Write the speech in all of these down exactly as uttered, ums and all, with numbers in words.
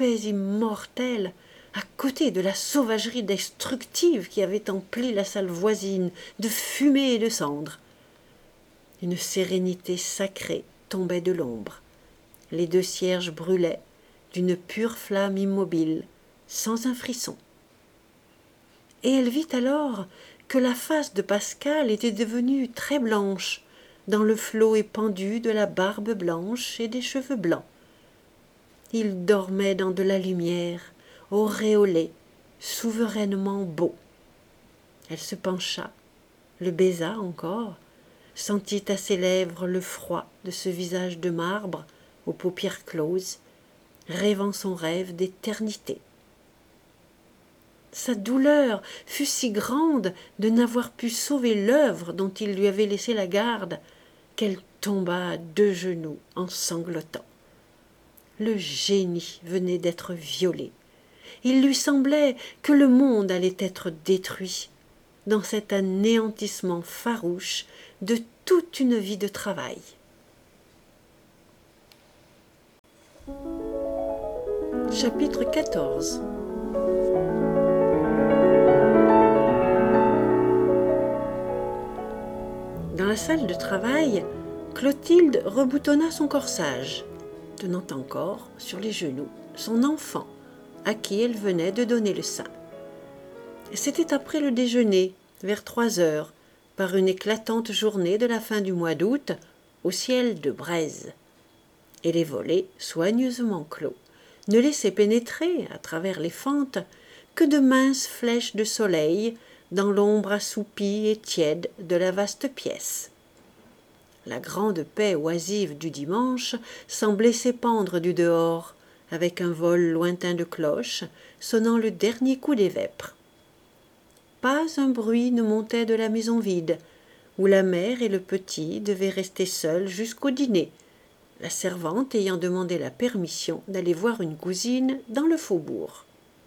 paix immortelle, à côté de la sauvagerie destructive qui avait empli la salle voisine de fumée et de cendres. Une sérénité sacrée tombait de l'ombre. Les deux cierges brûlaient d'une pure flamme immobile, sans un frisson. Et elle vit alors que la face de Pascal était devenue très blanche, dans le flot épandu de la barbe blanche et des cheveux blancs. Il dormait dans de la lumière, auréolé, souverainement beau. Elle se pencha, le baisa encore, sentit à ses lèvres le froid de ce visage de marbre, aux paupières closes, rêvant son rêve d'éternité. Sa douleur fut si grande de n'avoir pu sauver l'œuvre dont il lui avait laissé la garde, qu'elle tomba à deux genoux en sanglotant. Le génie venait d'être violé. Il lui semblait que le monde allait être détruit dans cet anéantissement farouche de toute une vie de travail. Chapitre quatorze. Dans la salle de travail, Clotilde reboutonna son corsage, tenant encore sur les genoux son enfant, à qui elle venait de donner le sein. C'était après le déjeuner, vers trois heures, par une éclatante journée de la fin du mois d'août, au ciel de braise. Et les volets, soigneusement clos, ne laissaient pénétrer, à travers les fentes, que de minces flèches de soleil dans l'ombre assoupie et tiède de la vaste pièce. La grande paix oisive du dimanche semblait s'épandre du dehors, avec un vol lointain de cloches sonnant le dernier coup des vêpres. Pas un bruit ne montait de la maison vide, où la mère et le petit devaient rester seuls jusqu'au dîner, la servante ayant demandé la permission d'aller voir une cousine dans le faubourg.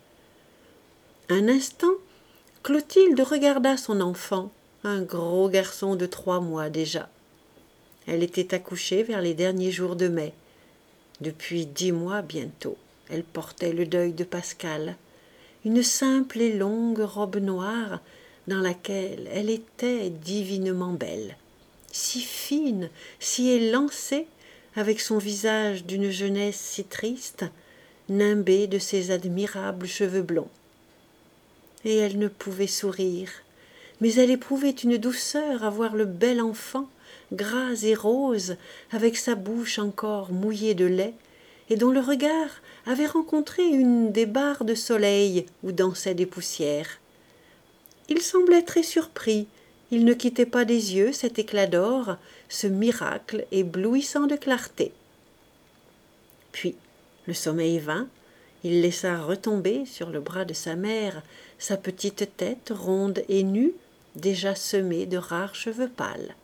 Un instant, Clotilde regarda son enfant, un gros garçon de trois mois déjà. Elle était accouchée vers les derniers jours de mai. Depuis dix mois bientôt, elle portait le deuil de Pascal, une simple et longue robe noire dans laquelle elle était divinement belle, si fine, si élancée, avec son visage d'une jeunesse si triste, nimbé de ses admirables cheveux blonds. Et elle ne pouvait sourire, mais elle éprouvait une douceur à voir le bel enfant, gras et rose, avec sa bouche encore mouillée de lait, et dont le regard avait rencontré une des barres de soleil où dansaient des poussières. Il semblait très surpris, il ne quittait pas des yeux cet éclat d'or, ce miracle éblouissant de clarté. Puis, le sommeil vint, il laissa retomber sur le bras de sa mère sa petite tête ronde et nue, déjà semée de rares cheveux pâles.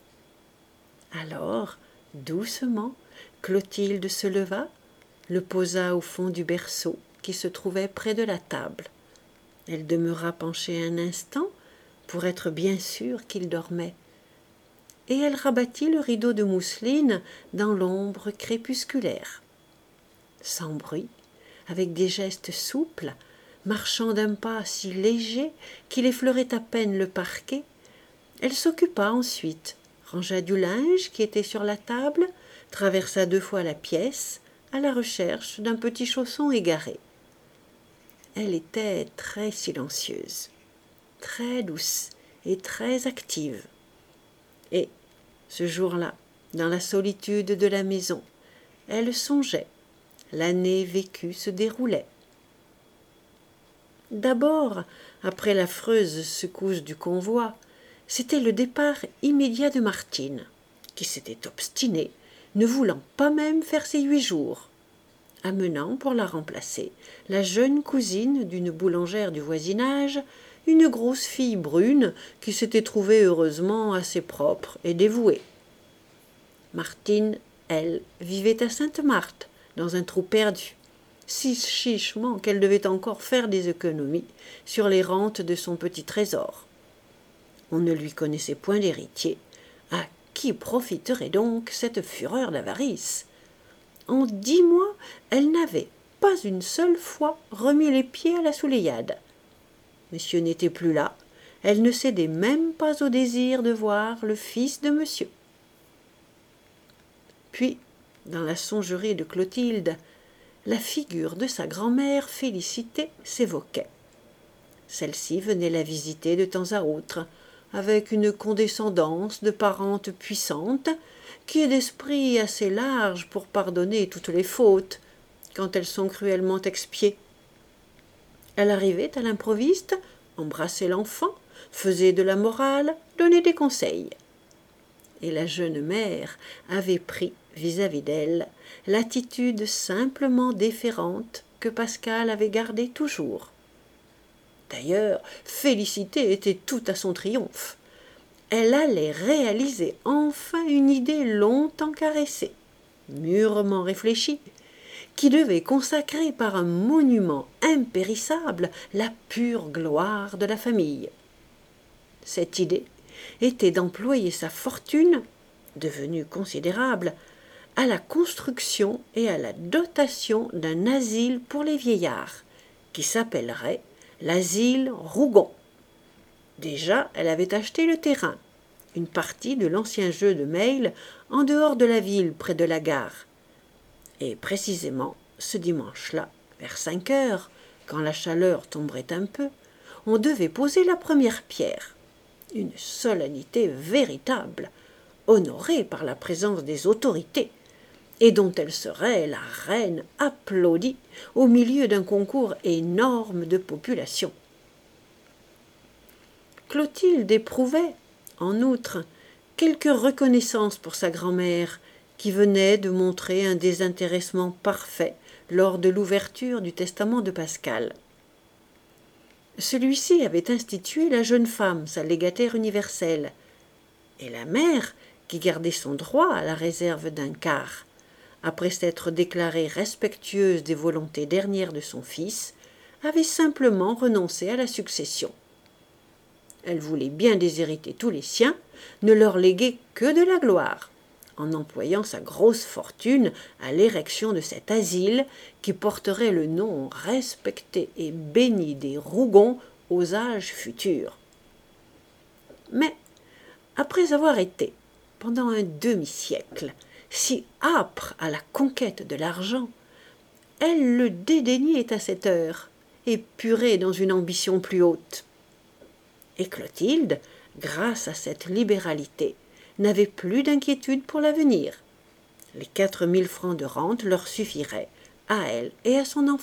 Alors, doucement, Clotilde se leva, le posa au fond du berceau qui se trouvait près de la table. Elle demeura penchée un instant pour être bien sûre qu'il dormait, et elle rabattit le rideau de mousseline dans l'ombre crépusculaire. Sans bruit, avec des gestes souples, marchant d'un pas si léger qu'il effleurait à peine le parquet, elle s'occupa ensuite, rangea du linge qui était sur la table, traversa deux fois la pièce à la recherche d'un petit chausson égaré. Elle était très silencieuse, très douce et très active. Et, ce jour-là, dans la solitude de la maison, elle songeait. L'année vécue se déroulait. D'abord, après l'affreuse secousse du convoi, c'était le départ immédiat de Martine, qui s'était obstinée, ne voulant pas même faire ses huit jours, amenant pour la remplacer la jeune cousine d'une boulangère du voisinage, une grosse fille brune qui s'était trouvée heureusement assez propre et dévouée. Martine, elle, vivait à Sainte-Marthe, dans un trou perdu, si chichement qu'elle devait encore faire des économies sur les rentes de son petit trésor. On ne lui connaissait point d'héritier. À qui profiterait donc cette fureur d'avarice? En dix mois, elle n'avait, pas une seule fois remis les pieds à la Souleymane. Monsieur n'était plus là, elle ne cédait même pas au désir de voir le fils de monsieur. Puis, dans la songerie de Clotilde, la figure de sa grand-mère Félicité s'évoquait. Celle-ci venait la visiter de temps à autre, avec une condescendance de parente puissante, qui est d'esprit assez large pour pardonner toutes les fautes, quand elles sont cruellement expiées. Elle arrivait à l'improviste, embrassait l'enfant, faisait de la morale, donnait des conseils. Et la jeune mère avait pris, vis-à-vis d'elle, l'attitude simplement déférente que Pascal avait gardée toujours. D'ailleurs, Félicité était tout à son triomphe. Elle allait réaliser enfin une idée longtemps caressée, mûrement réfléchie, qui devait consacrer par un monument impérissable la pure gloire de la famille. Cette idée était d'employer sa fortune, devenue considérable, à la construction et à la dotation d'un asile pour les vieillards, qui s'appellerait l'asile Rougon. Déjà, elle avait acheté le terrain, une partie de l'ancien jeu de Mail, en dehors de la ville, près de la gare. Et précisément, ce dimanche-là, vers cinq heures, quand la chaleur tomberait un peu, on devait poser la première pierre. Une solennité véritable, honorée par la présence des autorités, et dont elle serait la reine applaudie au milieu d'un concours énorme de population. Clotilde éprouvait, en outre, quelque reconnaissance pour sa grand-mère, qui venait de montrer un désintéressement parfait lors de l'ouverture du testament de Pascal. Celui-ci avait institué la jeune femme, sa légataire universelle, et la mère, qui gardait son droit à la réserve d'un quart, après s'être déclarée respectueuse des volontés dernières de son fils, avait simplement renoncé à la succession. Elle voulait bien déshériter tous les siens, ne leur léguer que de la gloire, en employant sa grosse fortune à l'érection de cet asile qui porterait le nom respecté et béni des Rougons aux âges futurs. Mais, après avoir été, pendant un demi-siècle, si âpre à la conquête de l'argent, elle le dédaignait à cette heure, épurée dans une ambition plus haute. Et Clotilde, grâce à cette libéralité, n'avait plus d'inquiétude pour l'avenir. Les quatre mille francs de rente leur suffiraient, à elle et à son enfant.